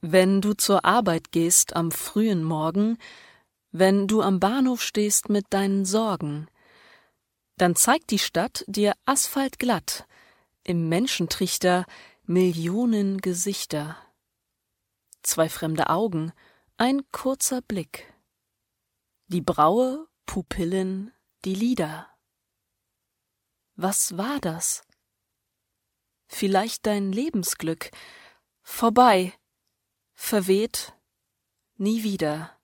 Wenn du zur Arbeit gehst am frühen Morgen, wenn du am Bahnhof stehst mit deinen Sorgen, dann zeigt die Stadt dir asphaltglatt, im Menschentrichter Millionen Gesichter. 2 fremde Augen, ein kurzer Blick. Die Braue, Pupillen, die Lider. Was war das? Vielleicht dein Lebensglück, vorbei, verweht, nie wieder.